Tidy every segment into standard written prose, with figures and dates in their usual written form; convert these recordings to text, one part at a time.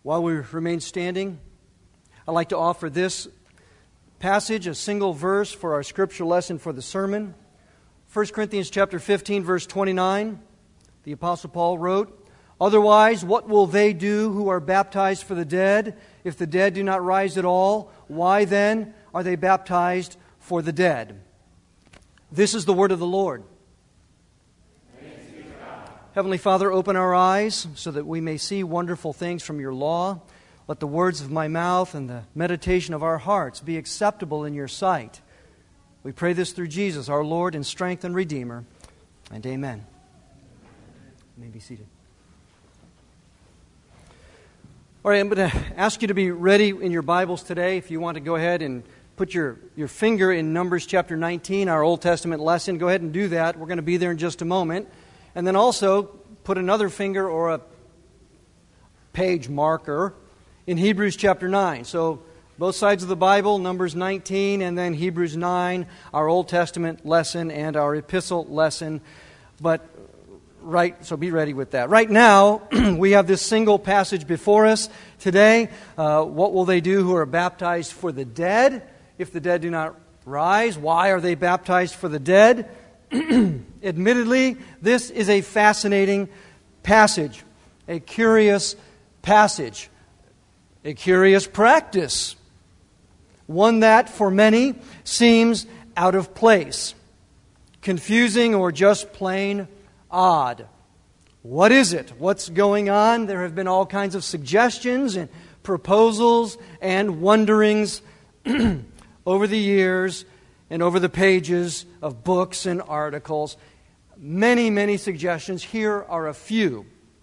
While we remain standing, I'd like to offer this passage, a single verse for our scripture lesson for the sermon. 1 Corinthians chapter 15, verse 29, the Apostle Paul wrote, "Otherwise, what will they do who are baptized for the dead? If the dead do not rise at all, why then are they baptized for the dead?" This is the word of the Lord. Heavenly Father, open our eyes so that we may see wonderful things from your law. Let the words of my mouth and the meditation of our hearts be acceptable in your sight. We pray this through Jesus, our Lord and strength and Redeemer. And amen. You may be seated. All right, I'm going to ask you to be ready in your Bibles today. If you want to go ahead and put your finger in Numbers chapter 19, our Old Testament lesson, go ahead and do that. We're going to be there in just a moment. And then also put another finger or a page marker in Hebrews chapter 9. So both sides of the Bible, Numbers 19 and then Hebrews 9, our Old Testament lesson and our epistle lesson. So be ready with that. Right now, we have this single passage before us today. What will they do who are baptized for the dead? If the dead do not rise, why are they baptized for the dead? Admittedly, this is a fascinating passage, a curious passage, a curious practice, one that for many seems out of place, confusing, or just plain odd. What is it? What's going on? There have been all kinds of suggestions and proposals and wonderings over the years and over the pages of books and articles. Many, many suggestions. Here are a few.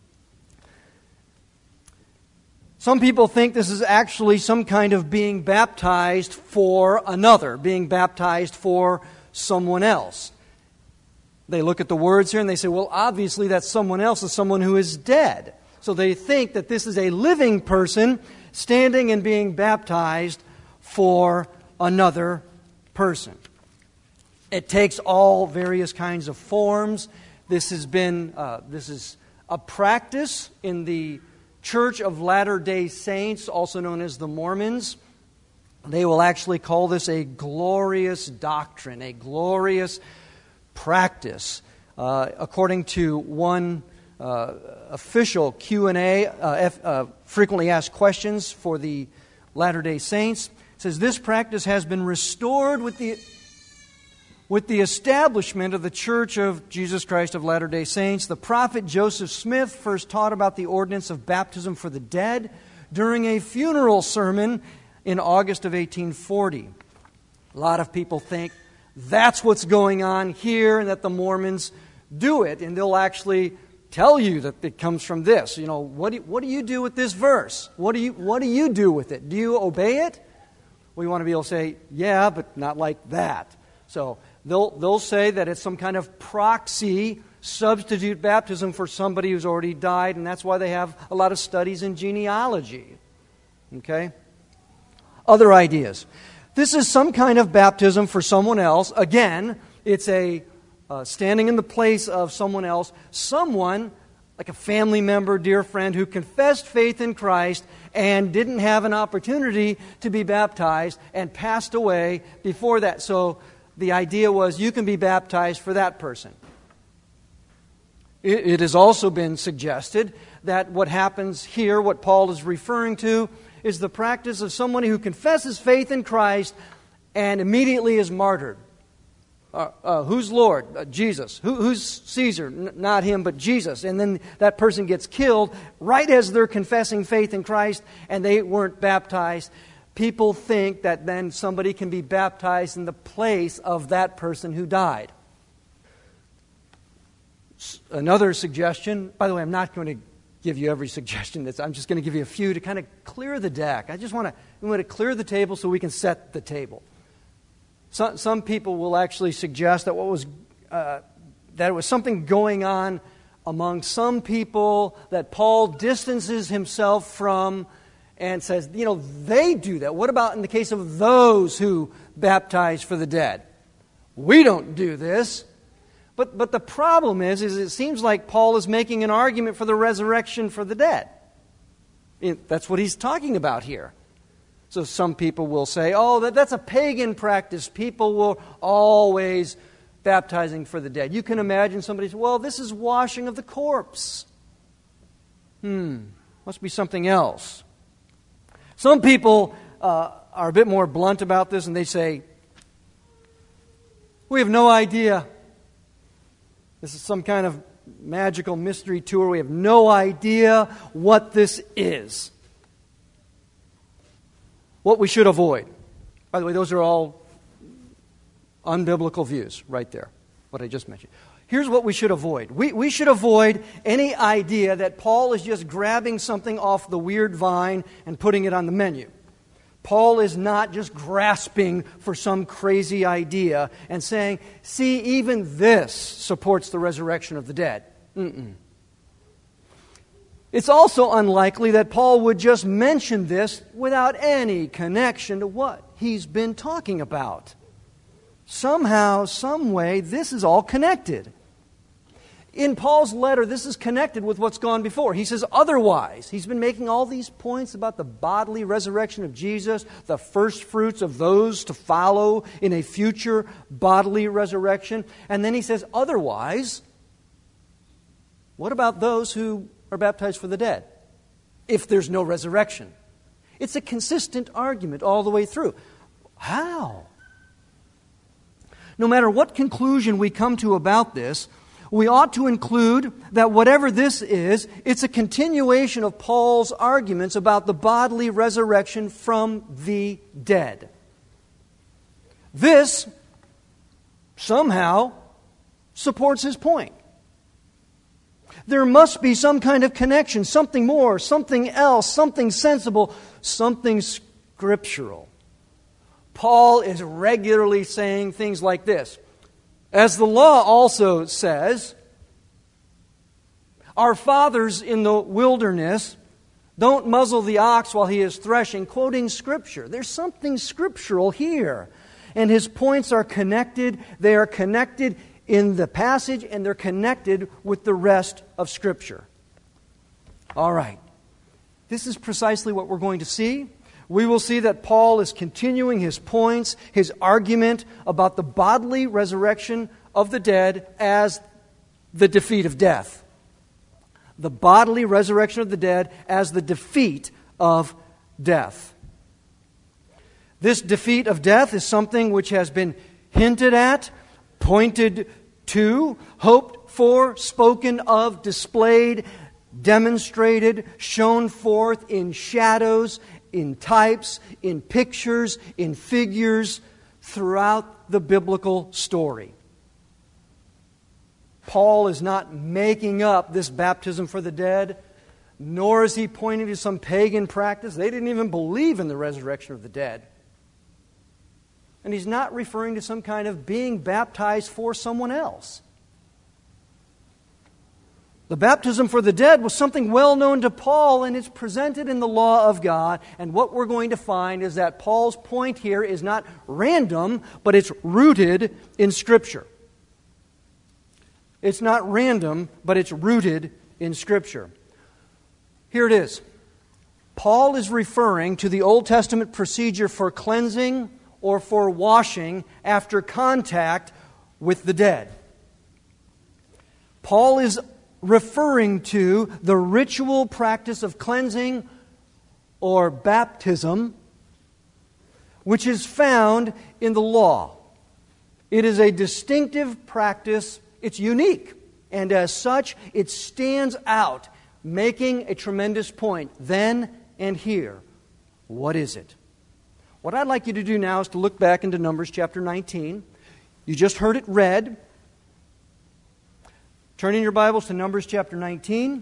Some people think this is actually some kind of being baptized for another, being baptized for someone else. They look at the words here and they say, well, obviously that someone else is someone who is dead. So they think that this is a living person standing and being baptized for another person. It takes all various kinds of forms. This is a practice in the Church of Latter-day Saints, also known as the Mormons. They will actually call this a glorious doctrine, a glorious practice. According to one official Q&A, frequently asked questions for the Latter-day Saints, it says, this practice has been restored with the establishment of the Church of Jesus Christ of Latter-day Saints. The prophet Joseph Smith first taught about the ordinance of baptism for the dead during a funeral sermon in August of 1840. A lot of people think that's what's going on here and that the Mormons do it, and they'll actually tell you that it comes from this. You know, what do you do with this verse? What do you do with it? Do you obey it? We want to be able to say, yeah, but not like that. So they'll say that it's some kind of proxy substitute baptism for somebody who's already died, and that's why they have a lot of studies in genealogy. Okay? Other ideas. This is some kind of baptism for someone else. Again, it's a standing in the place of someone else, someone like a family member, dear friend, who confessed faith in Christ and didn't have an opportunity to be baptized and passed away before that. So the idea was you can be baptized for that person. It has also been suggested that what happens here, what Paul is referring to, is the practice of someone who confesses faith in Christ and immediately is martyred. Who's Lord? Jesus. Who's Caesar? Not him, but Jesus. And then that person gets killed right as they're confessing faith in Christ and they weren't baptized. People think that then somebody can be baptized in the place of that person who died. Another suggestion, by the way, I'm not going to give you every suggestion. I'm just going to give you a few to kind of clear the deck. I want to clear the table so we can set the table. Some people will actually suggest that that it was something going on among some people that Paul distances himself from and says, they do that. What about in the case of those who baptize for the dead? We don't do this. But the problem is it seems like Paul is making an argument for the resurrection for the dead. That's what he's talking about here. So some people will say, oh, that's a pagan practice. People will always baptizing for the dead. You can imagine somebody say, well, this is washing of the corpse. Must be something else. Some people are a bit more blunt about this, and they say, we have no idea. This is some kind of magical mystery tour. We have no idea what this is. What we should avoid. By the way, those are all unbiblical views right there, what I just mentioned. Here's what we should avoid. We should avoid any idea that Paul is just grabbing something off the weird vine and putting it on the menu. Paul is not just grasping for some crazy idea and saying, see, even this supports the resurrection of the dead. It's also unlikely that Paul would just mention this without any connection to what he's been talking about. Somehow, some way, this is all connected. In Paul's letter, this is connected with what's gone before. He says, otherwise, he's been making all these points about the bodily resurrection of Jesus, the first fruits of those to follow in a future bodily resurrection. And then he says, otherwise, what about those who are baptized for the dead, if there's no resurrection? It's a consistent argument all the way through. How? No matter what conclusion we come to about this, we ought to include that whatever this is, it's a continuation of Paul's arguments about the bodily resurrection from the dead. This somehow supports his point. There must be some kind of connection, something more, something else, something sensible, something scriptural. Paul is regularly saying things like this. As the law also says, our fathers in the wilderness don't muzzle the ox while he is threshing, quoting Scripture. There's something scriptural here. And his points are connected. They are connected in the passage, and they're connected with the rest of Scripture. All right. This is precisely what we're going to see. We will see that Paul is continuing his points, his argument about the bodily resurrection of the dead as the defeat of death. The bodily resurrection of the dead as the defeat of death. This defeat of death is something which has been hinted at, pointed to, hoped for, spoken of, displayed, demonstrated, shown forth in shadows, in types, in pictures, in figures, throughout the biblical story. Paul is not making up this baptism for the dead, nor is he pointing to some pagan practice. They didn't even believe in the resurrection of the dead. And he's not referring to some kind of being baptized for someone else. The baptism for the dead was something well known to Paul, and it's presented in the law of God. And what we're going to find is that Paul's point here is not random, but it's rooted in Scripture. It's not random, but it's rooted in Scripture. Here it is. Paul is referring to the Old Testament procedure for cleansing or for washing after contact with the dead. Paul is referring to the ritual practice of cleansing or baptism, which is found in the law. It is a distinctive practice. It's unique. And as such, it stands out, making a tremendous point then and here. What is it? What I'd like you to do now is to look back into Numbers chapter 19. You just heard it read. Turn in your Bibles to Numbers chapter 19.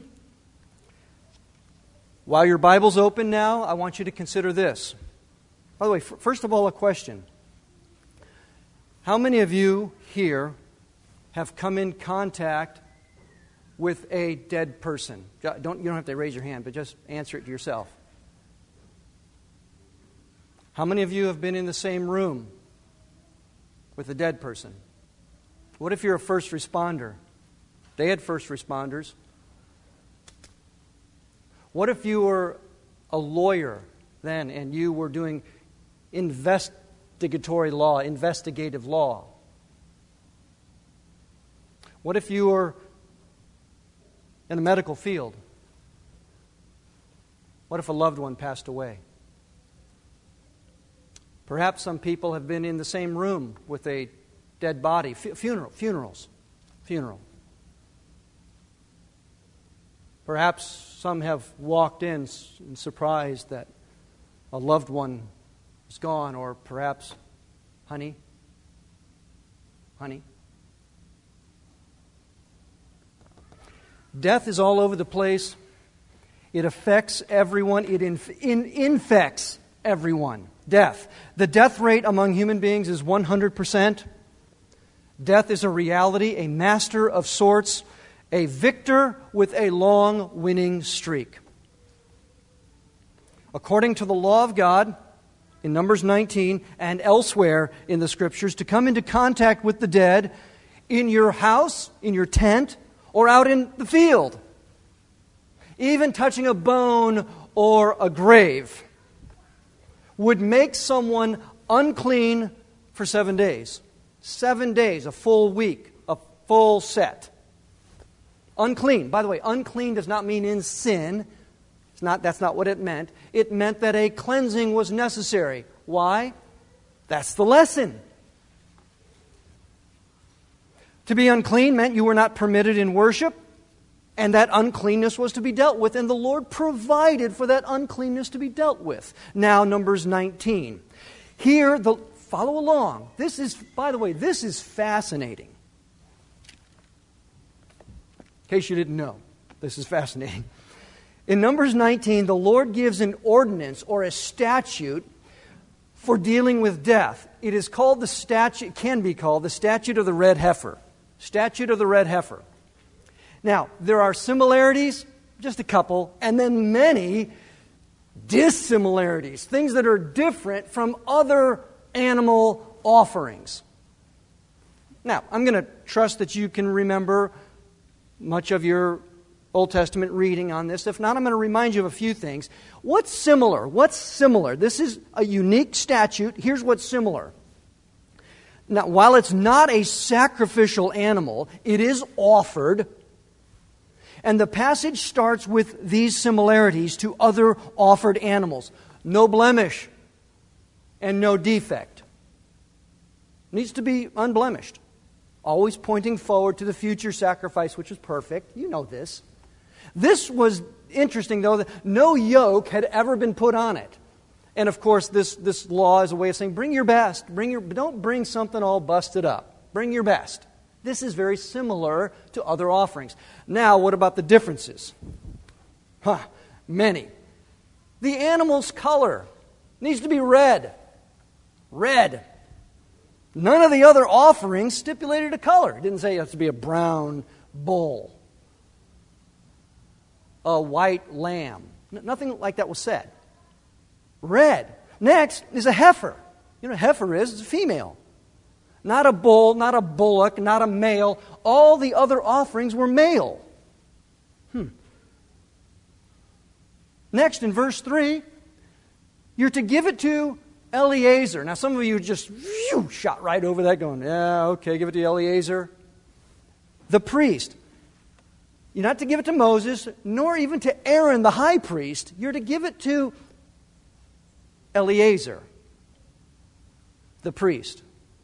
While your Bible's open now, I want you to consider this. By the way, first of all, a question. How many of you here have come in contact with a dead person? You don't have to raise your hand, but just answer it to yourself. How many of you have been in the same room with a dead person? What if you're a first responder? They had first responders. What if you were a lawyer then, and you were doing investigatory law, investigative law? What if you were in the medical field? What if a loved one passed away? Perhaps some people have been in the same room with a dead body. Funeral. Perhaps some have walked in and surprised that a loved one is gone, or perhaps, honey. Death is all over the place. It affects everyone. It infects everyone. Death. The death rate among human beings is 100%. Death is a reality, a master of sorts, a victor with a long winning streak. According to the law of God, in Numbers 19 and elsewhere in the Scriptures, to come into contact with the dead in your house, in your tent, or out in the field, even touching a bone or a grave, would make someone unclean for 7 days. 7 days, a full week, a full set. Unclean. By the way, unclean does not mean in sin. That's not what it meant. It meant that a cleansing was necessary. Why? That's the lesson. To be unclean meant you were not permitted in worship, and that uncleanness was to be dealt with, and the Lord provided for that uncleanness to be dealt with. Now, Numbers 19. Here, follow along. By the way, this is fascinating. In case you didn't know, this is fascinating. In Numbers 19, the Lord gives an ordinance or a statute for dealing with death. It is called can be called the statute of the red heifer. Statute of the red heifer. Now, there are similarities, just a couple, and then many dissimilarities, things that are different from other animal offerings. Now, I'm going to trust that you can remember much of your Old Testament reading on this. If not, I'm going to remind you of a few things. What's similar? This is a unique statute. Here's what's similar. Now, while it's not a sacrificial animal, it is offered. And the passage starts with these similarities to other offered animals. No blemish and no defect. Needs to be unblemished. Always pointing forward to the future sacrifice, which is perfect. You know this. This was interesting, though, that no yoke had ever been put on it. And, of course, this law is a way of saying, bring your best. Don't bring something all busted up. Bring your best. This is very similar to other offerings. Now, what about the differences? Many. The animal's color needs to be red. Red. None of the other offerings stipulated a color. It didn't say it has to be a brown bull, a white lamb. Nothing like that was said. Red. Next is a heifer. You know what a heifer is? It's a female. Not a bull, not a bullock, not a male. All the other offerings were male. Next, in verse 3, you're to give it to Eleazar. Now, some of you just shot right over that going, yeah, okay, give it to Eleazar. The priest. You're not to give it to Moses, nor even to Aaron, the high priest. You're to give it to Eleazar, the priest.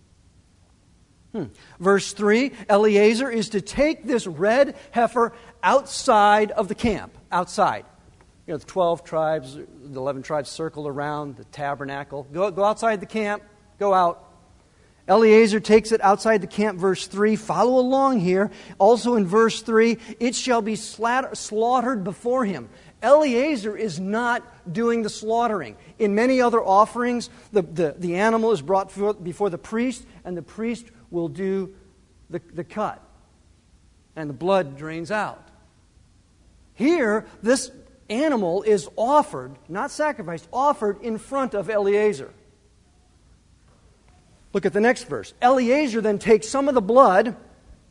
Verse 3, Eleazar is to take this red heifer outside of the camp. Outside. You know, the 12 tribes, the 11 tribes circled around the tabernacle. Go outside the camp. Go out. Eleazar takes it outside the camp, verse 3. Follow along here. Also in verse 3, it shall be slaughtered before him. Eleazar is not doing the slaughtering. In many other offerings, the animal is brought before the priest, and the priest will do the cut. And the blood drains out. Here, this animal is offered, not sacrificed, offered in front of Eleazar. Look at the next verse. Eleazar then takes some of the blood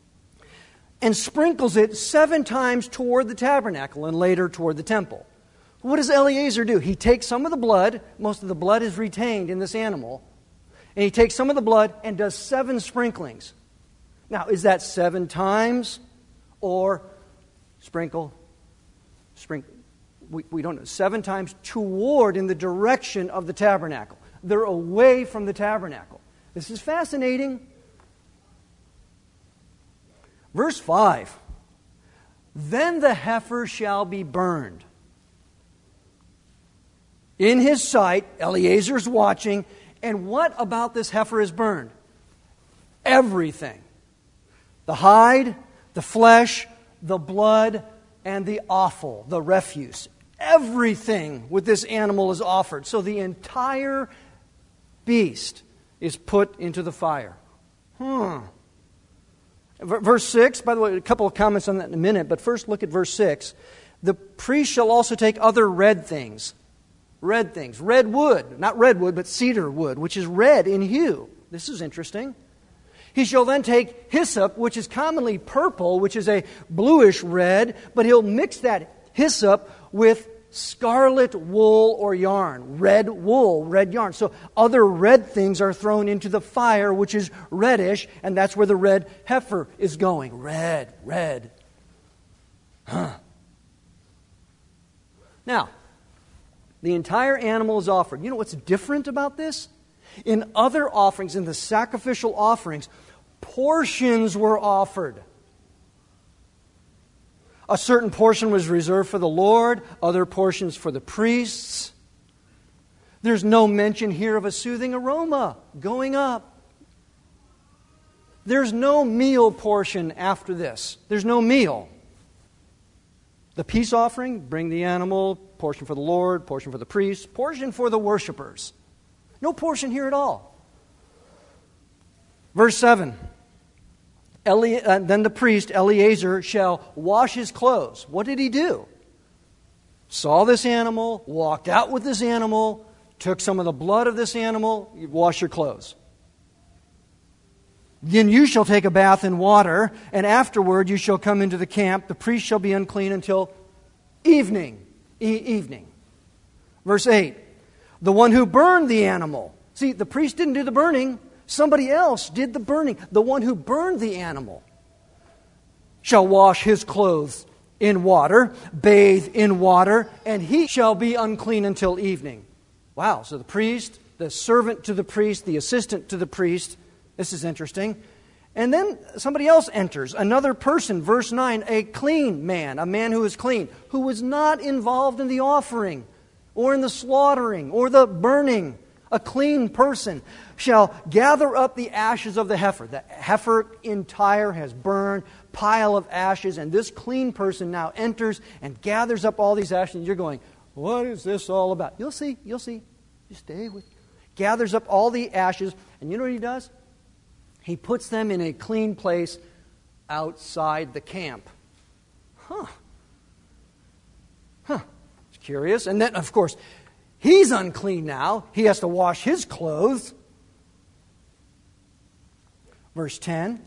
and sprinkles it 7 times toward the tabernacle and later toward the temple. What does Eleazar do? He takes some of the blood, most of the blood is retained in this animal, and he takes some of the blood and does 7 sprinklings. Now, is that 7 times or sprinkle? We don't know. 7 times toward in the direction of the tabernacle. They're away from the tabernacle. This is fascinating. Verse 5. Then the heifer shall be burned. In his sight, Eleazar's watching, and what about this heifer is burned? Everything. The hide, the flesh, the blood, and the offal, the refuse. Everything with this animal is offered. So the entire beast is put into the fire. Verse 6, by the way, a couple of comments on that in a minute, but first look at verse 6. The priest shall also take other red things. Red things. Red wood. Not redwood, but cedar wood, which is red in hue. This is interesting. He shall then take hyssop, which is commonly purple, which is a bluish red, but he'll mix that hyssop with scarlet wool or yarn. Red wool, red yarn. So other red things are thrown into the fire, which is reddish, and that's where the red heifer is going. Red. Now, the entire animal is offered. You know what's different about this? In other offerings, in the sacrificial offerings, portions were offered. A certain portion was reserved for the Lord, other portions for the priests. There's no mention here of a soothing aroma going up. There's no meal portion after this. There's no meal. The peace offering, bring the animal, portion for the Lord, portion for the priests, portion for the worshipers. No portion here at all. Verse 7. Then the priest, Eleazar, shall wash his clothes. What did he do? Saw this animal, walked out with this animal, took some of the blood of this animal, you wash your clothes. Then you shall take a bath in water, and afterward you shall come into the camp. The priest shall be unclean until evening. Evening. Verse 8. The one who burned the animal. See, the priest didn't do the burning. Somebody else did the burning. The one who burned the animal shall wash his clothes in water, bathe in water, and he shall be unclean until evening. Wow, so the priest, the servant to the priest, the assistant to the priest. This is interesting. And then somebody else enters, another person, verse 9, a clean man, a man who is clean, who was not involved in the offering or in the slaughtering or the burning. A clean person shall gather up the ashes of the heifer. The heifer entire has burned, pile of ashes, and this clean person now enters and gathers up all these ashes. And you're going, what is this all about? You'll see. Just stay with me. Gathers up all the ashes, and you know what he does? He puts them in a clean place outside the camp. It's curious. And then, of course, he's unclean now. He has to wash his clothes. Verse 10.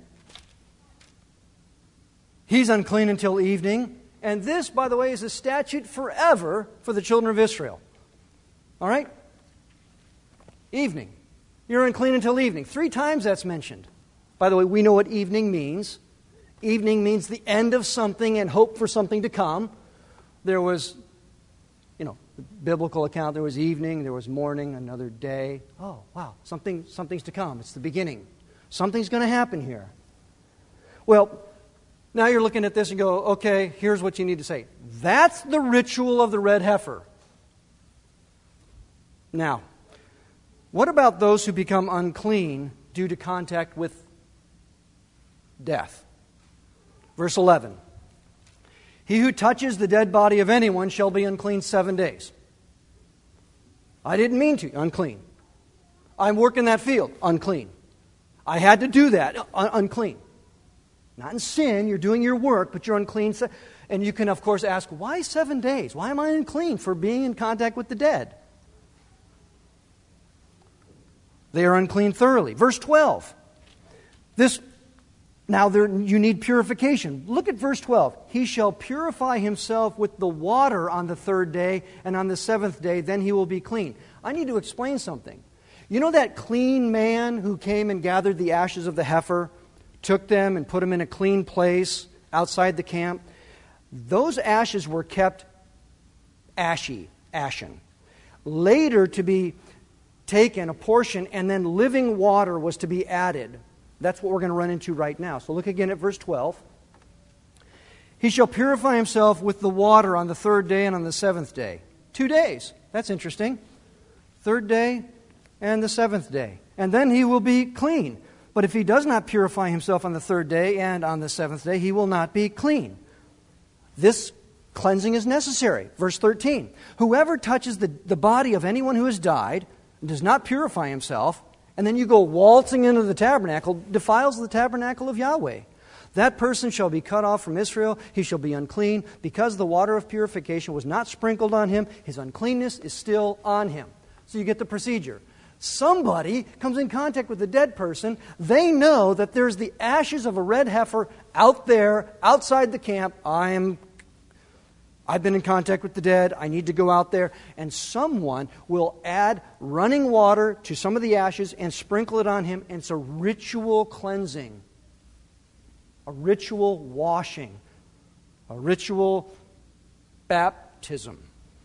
He's unclean until evening. And this, by the way, is a statute forever for the children of Israel. All right? Evening. You're unclean until evening. 3 times that's mentioned. By the way, we know what evening means. Evening means the end of something and hope for something to come. There was, the biblical account, there was evening, there was morning, another day. Oh, wow, something's to come. It's the beginning. Something's going to happen here. Well, now you're looking at this and go, okay, here's what you need to say. That's the ritual of the red heifer. Now, what about those who become unclean due to contact with death? Verse 11. He who touches the dead body of anyone shall be unclean 7 days. I didn't mean to. Unclean. I'm working that field. Unclean. I had to do that. Unclean. Not in sin. You're doing your work, but you're unclean. And you can, of course, ask, why 7 days? Why am I unclean? For being in contact with the dead. They are unclean thoroughly. Verse 12. Now you need purification. Look at verse 12. He shall purify himself with the water on the third day, and on the seventh day, then he will be clean. I need to explain something. You know that clean man who came and gathered the ashes of the heifer, took them and put them in a clean place outside the camp? Those ashes were kept ashen. Later to be taken, a portion, and then living water was to be added. That's what we're going to run into right now. So look again at verse 12. He shall purify himself with the water on the third day and on the seventh day. 2 days. That's interesting. Third day and the seventh day. And then he will be clean. But if he does not purify himself on the third day and on the seventh day, he will not be clean. This cleansing is necessary. Verse 13. Whoever touches the body of anyone who has died and does not purify himself, and then you go waltzing into the tabernacle, defiles the tabernacle of Yahweh. That person shall be cut off from Israel. He shall be unclean. Because the water of purification was not sprinkled on him, his uncleanness is still on him. So you get the procedure. Somebody comes in contact with a dead person. They know that there's the ashes of a red heifer out there, outside the camp. I've been in contact with the dead. I need to go out there. And someone will add running water to some of the ashes and sprinkle it on him. And it's a ritual cleansing, a ritual washing, a ritual baptism.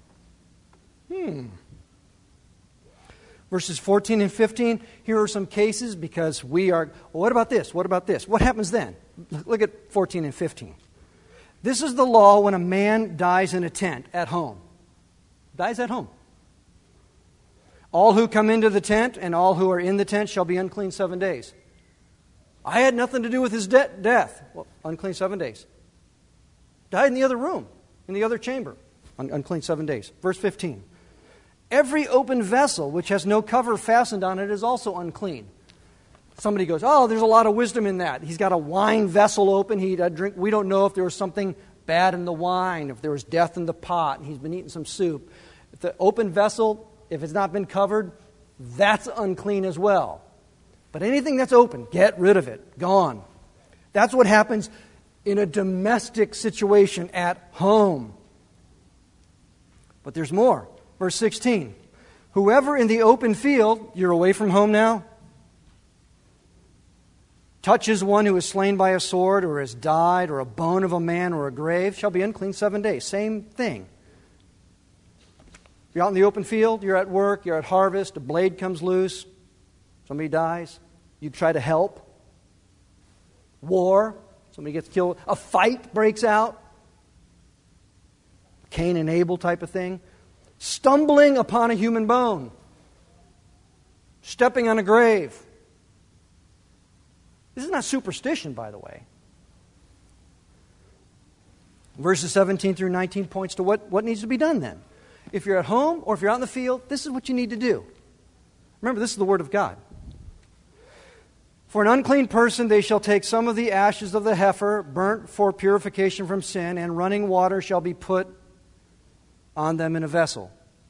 Verses 14 and 15, here are some cases because what about this? What about this? What happens then? Look at 14 and 15. This is the law when a man dies in a tent at home. Dies at home. All who come into the tent and all who are in the tent shall be unclean 7 days. I had nothing to do with his death. Well, unclean 7 days. Died in the other room, in the other chamber. Unclean 7 days. Verse 15. Every open vessel which has no cover fastened on it is also unclean. Somebody goes, oh, there's a lot of wisdom in that. He's got a wine vessel open. He drink. We don't know if there was something bad in the wine, if there was death in the pot, and he's been eating some soup. If the open vessel, if it's not been covered, that's unclean as well. But anything that's open, get rid of it. Gone. That's what happens in a domestic situation at home. But there's more. Verse 16. Whoever in the open field, you're away from home now, touches one who is slain by a sword or has died or a bone of a man or a grave shall be unclean 7 days. Same thing. You're out in the open field, you're at work, you're at harvest, a blade comes loose, somebody dies, you try to help. War, somebody gets killed, a fight breaks out, Cain and Abel type of thing. Stumbling upon a human bone, stepping on a grave. This is not superstition, by the way. Verses 17 through 19 points to what needs to be done then. If you're at home or if you're out in the field, this is what you need to do. Remember, this is the Word of God. For an unclean person, they shall take some of the ashes of the heifer, burnt for purification from sin, and running water shall be put on them in a vessel.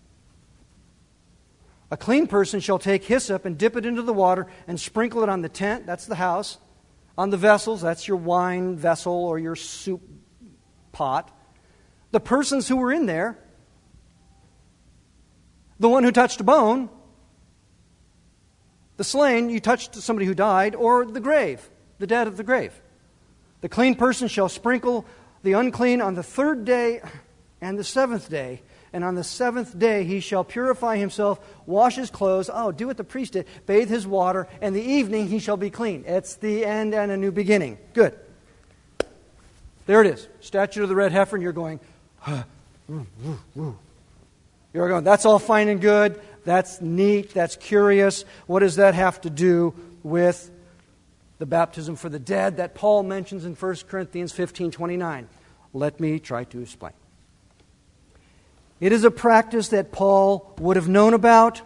A clean person shall take hyssop and dip it into the water and sprinkle it on the tent, that's the house, on the vessels, that's your wine vessel or your soup pot. The persons who were in there, the one who touched a bone, the slain, you touched somebody who died, or the grave, the dead of the grave. The clean person shall sprinkle the unclean on the third day and the seventh day. And on the seventh day he shall purify himself, wash his clothes, do what the priest did, bathe his water, and the evening he shall be clean. It's the end and a new beginning. Good. There it is. Statute of the red heifer, and you're going, You're going, that's all fine and good. That's neat. That's curious. What does that have to do with the baptism for the dead that Paul mentions in 1 Corinthians 15:29? Let me try to explain. It is a practice that Paul would have known about.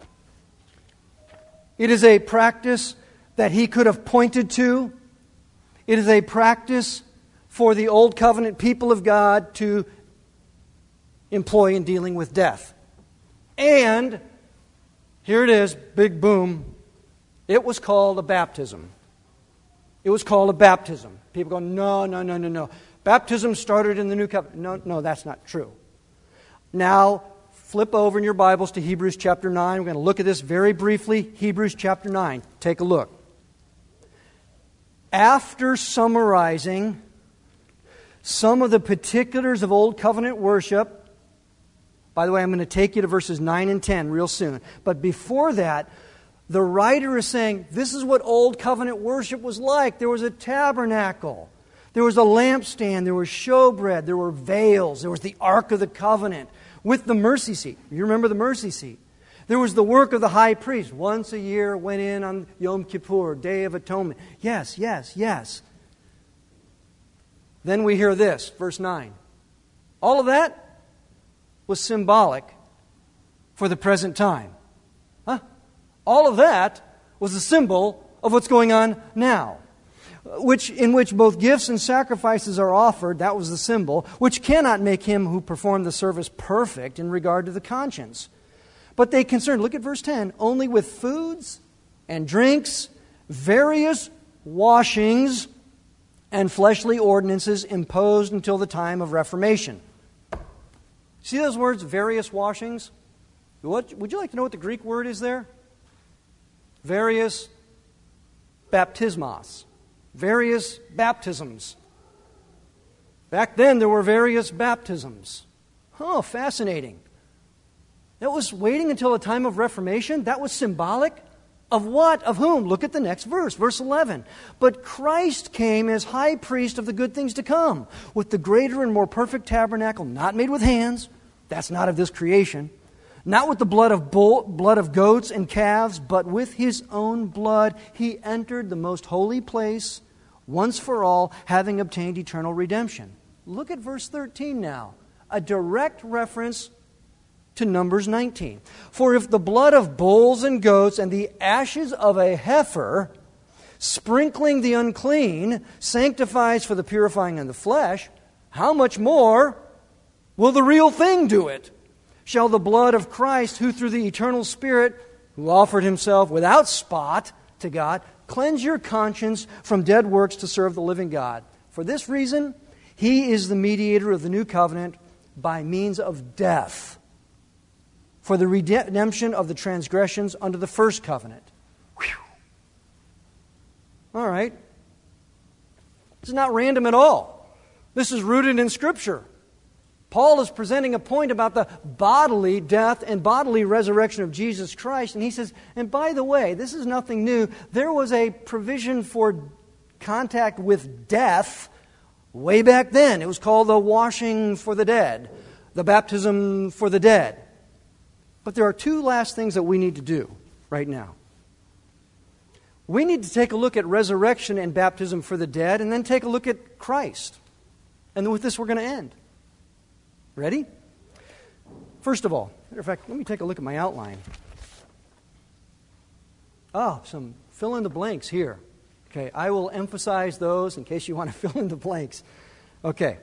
It is a practice that he could have pointed to. It is a practice for the Old Covenant people of God to employ in dealing with death. And, here it is, big boom, it was called a baptism. It was called a baptism. People go, no. Baptism started in the New Covenant. No, that's not true. Now, flip over in your Bibles to Hebrews chapter 9. We're going to look at this very briefly. Hebrews chapter 9. Take a look. After summarizing some of the particulars of Old Covenant worship, by the way, I'm going to take you to verses 9 and 10 real soon. But before that, the writer is saying, this is what Old Covenant worship was like. There was a tabernacle. There was a lampstand. There was showbread. There were veils. There was the Ark of the Covenant with the mercy seat. You remember the mercy seat. There was the work of the high priest. Once a year went in on Yom Kippur, Day of Atonement. Yes. Then we hear this, verse 9. All of that was symbolic for the present time. All of that was a symbol of what's going on now, in which both gifts and sacrifices are offered. That was the symbol, which cannot make him who performed the service perfect in regard to the conscience. But they concern, look at verse 10, only with foods and drinks, various washings, and fleshly ordinances imposed until the time of Reformation. See those words, various washings? Would you like to know what the Greek word is there? Various baptismos. Various baptisms. Back then there were various baptisms. Oh, fascinating. That was waiting until the time of Reformation? That was symbolic? Of what? Of whom? Look at the next verse, verse 11. But Christ came as high priest of the good things to come, with the greater and more perfect tabernacle, not made with hands. That's not of this creation. Not with the blood of goats and calves, but with his own blood he entered the most holy place once for all, having obtained eternal redemption. Look at verse 13 now. A direct reference to Numbers 19. For if the blood of bulls and goats and the ashes of a heifer, sprinkling the unclean, sanctifies for the purifying of the flesh, how much more will the real thing do it? Shall the blood of Christ, who through the eternal Spirit, who offered himself without spot to God, cleanse your conscience from dead works to serve the living God? For this reason, he is the mediator of the new covenant by means of death, for the redemption of the transgressions under the first covenant. Whew. All right. This is not random at all. This is rooted in Scripture. Paul is presenting a point about the bodily death and bodily resurrection of Jesus Christ. And he says, and by the way, this is nothing new. There was a provision for contact with death way back then. It was called the washing for the dead, the baptism for the dead. But there are two last things that we need to do right now. We need to take a look at resurrection and baptism for the dead, and then take a look at Christ. And with this, we're going to end. Ready? First of all, matter of fact, let me take a look at my outline. Some fill in the blanks here. Okay, I will emphasize those in case you want to fill in the blanks. Okay.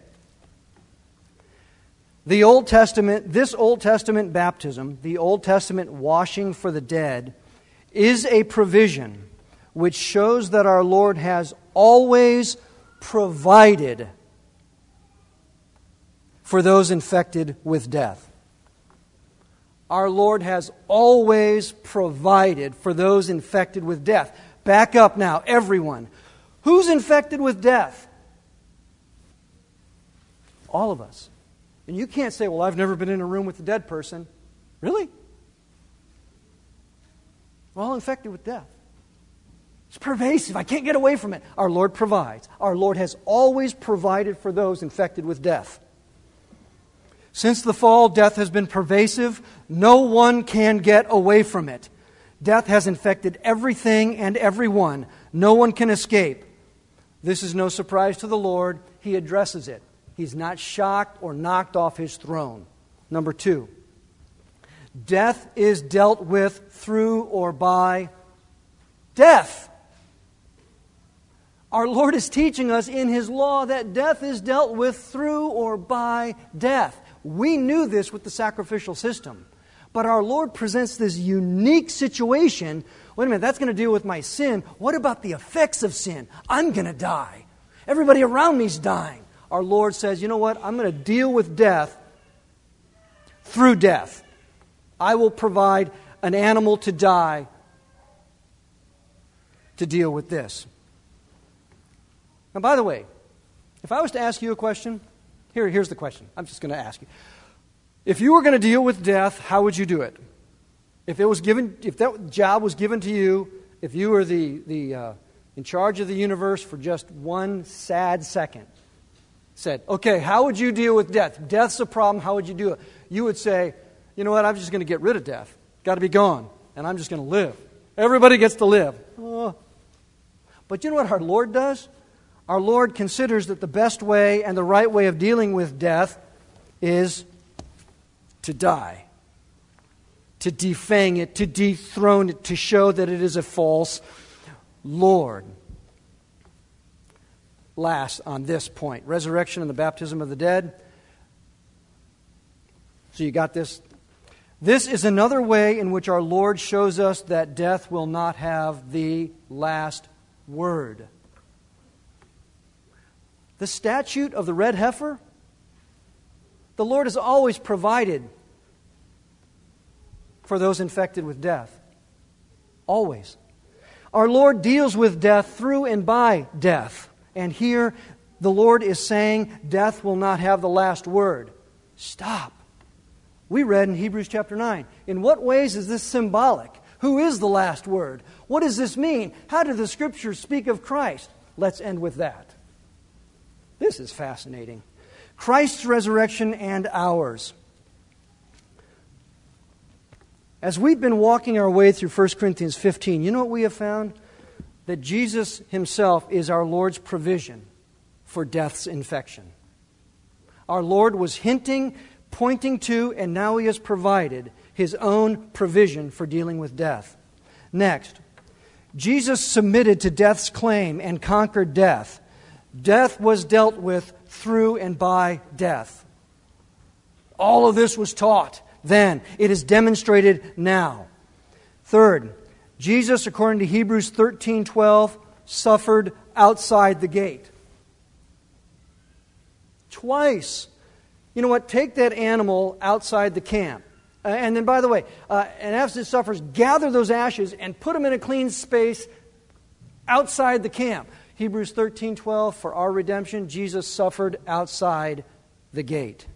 This Old Testament baptism, the Old Testament washing for the dead, is a provision which shows that our Lord has always provided for those infected with death. Our Lord has always provided for those infected with death. Back up now, everyone. Who's infected with death? All of us. And you can't say, well, I've never been in a room with a dead person. Really? We're all infected with death. It's pervasive. I can't get away from it. Our Lord provides. Our Lord has always provided for those infected with death. Since the fall, death has been pervasive. No one can get away from it. Death has infected everything and everyone. No one can escape. This is no surprise to the Lord. He addresses it. He's not shocked or knocked off his throne. Number 2, death is dealt with through or by death. Our Lord is teaching us in His law that death is dealt with through or by death. We knew this with the sacrificial system. But our Lord presents this unique situation. Wait a minute, that's going to deal with my sin. What about the effects of sin? I'm going to die. Everybody around me's dying. Our Lord says, you know what? I'm going to deal with death through death. I will provide an animal to die to deal with this. Now, by the way, if I was to ask you a question, here's the question. I'm just going to ask you. If you were going to deal with death, how would you do it? If that job was given to you, if you were in charge of the universe for just one sad second, said, okay, how would you deal with death? Death's a problem, how would you do it? You would say, you know what, I'm just going to get rid of death. Got to be gone, and I'm just going to live. Everybody gets to live. Oh. But you know what our Lord does? Our Lord considers that the best way and the right way of dealing with death is to die, to defang it, to dethrone it, to show that it is a false Lord. Last on this point, resurrection and the baptism of the dead. So you got this? This is another way in which our Lord shows us that death will not have the last word. The statute of the red heifer, the Lord has always provided for those infected with death. Always. Our Lord deals with death through and by death. And here the Lord is saying death will not have the last word. Stop. We read in Hebrews chapter 9. In what ways is this symbolic? Who is the last word? What does this mean? How do the Scriptures speak of Christ? Let's end with that. This is fascinating. Christ's resurrection and ours. As we've been walking our way through 1 Corinthians 15, you know what we have found? That Jesus Himself is our Lord's provision for death's infection. Our Lord was hinting, pointing to, and now He has provided His own provision for dealing with death. Next, Jesus submitted to death's claim and conquered death. Death was dealt with through and by death. All of this was taught then. It is demonstrated now. Third, Jesus, according to Hebrews 13:12, suffered outside the gate. Twice. You know what? Take that animal outside the camp. And then, by the way, and after it suffers, gather those ashes and put them in a clean space outside the camp. Hebrews 13:12, for our redemption, Jesus suffered outside the gate.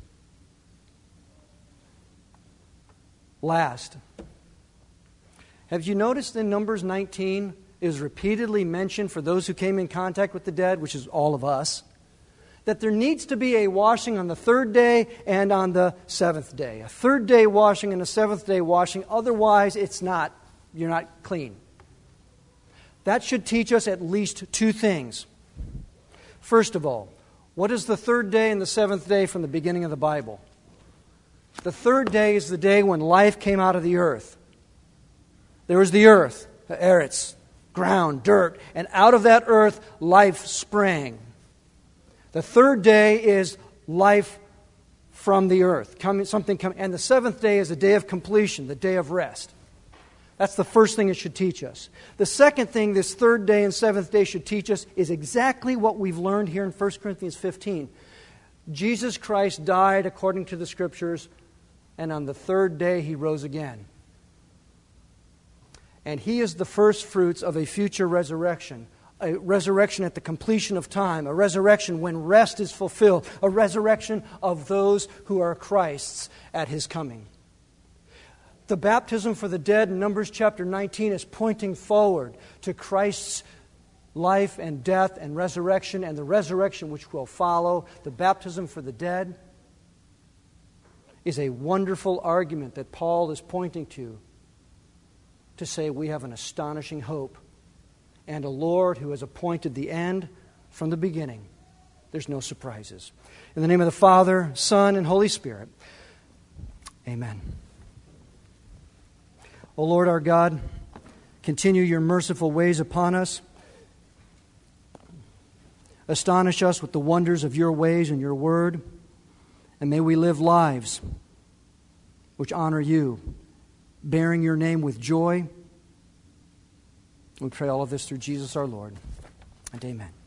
Last, have you noticed in Numbers 19 is repeatedly mentioned for those who came in contact with the dead, which is all of us, that there needs to be a washing on the third day and on the seventh day. A third day washing and a seventh day washing. Otherwise, you're not clean. That should teach us at least two things. First of all, what is the third day and the seventh day from the beginning of the Bible? The third day is the day when life came out of the earth. There was the earth, the eretz, ground, dirt, and out of that earth life sprang. The third day is life from the earth, and the seventh day is the day of completion, the day of rest. That's the first thing it should teach us. The second thing this third day and seventh day should teach us is exactly what we've learned here in 1 Corinthians 15. Jesus Christ died according to the Scriptures, and on the third day He rose again. And He is the first fruits of a future resurrection. A resurrection at the completion of time. A resurrection when rest is fulfilled. A resurrection of those who are Christ's at His coming. The baptism for the dead in Numbers chapter 19 is pointing forward to Christ's life and death and resurrection and the resurrection which will follow. The baptism for the dead is a wonderful argument that Paul is pointing to say we have an astonishing hope and a Lord who has appointed the end from the beginning. There's no surprises. In the name of the Father, Son, and Holy Spirit, amen. O Lord our God, continue your merciful ways upon us. Astonish us with the wonders of your ways and your word. And may we live lives which honor you bearing your name with joy. We pray all of this through Jesus our Lord. And amen.